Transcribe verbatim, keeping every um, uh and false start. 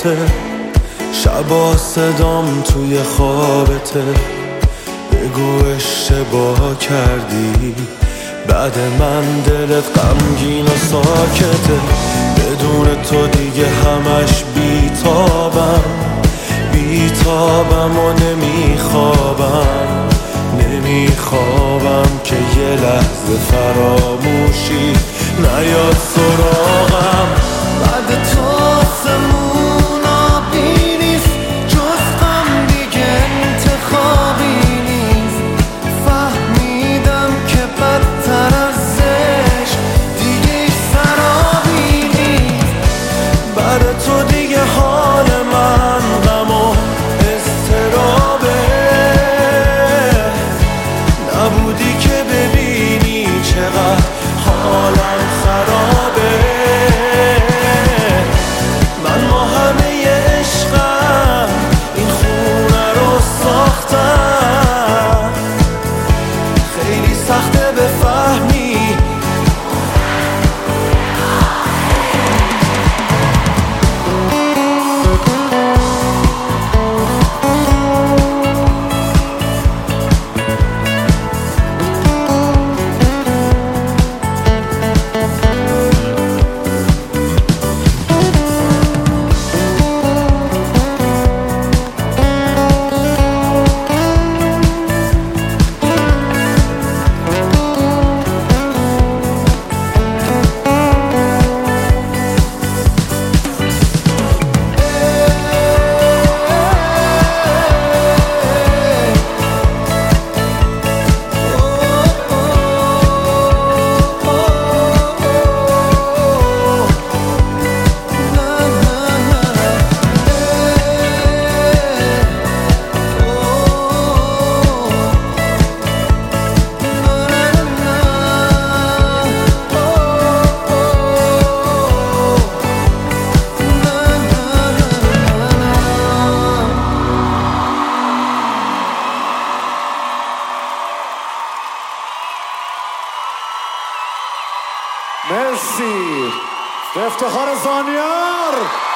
خوابته، شبا صدام توی خوابته. بگو اشتباه کردی، بعد من دلت غمگین و ساکته. بدون تو دیگه همش بیتابم، بیتابم و نمیخوابم، نمیخوابم که یه لحظه فراموشی نیاد سراغم. بعد تو آسمون آبی نیست، جز غم دیگه انتخابی نیست. فهمیدم که بدتر از عشق دیگه ای سرابی نیست. برای تو دیگه حال من غم و اضطرابه، نبودی که ببینی چقدر حالم خرابه. من با همه عشقم این خونه رو ساختم، خیلی سخته بفهمی. مرسی، افتخار زانیار.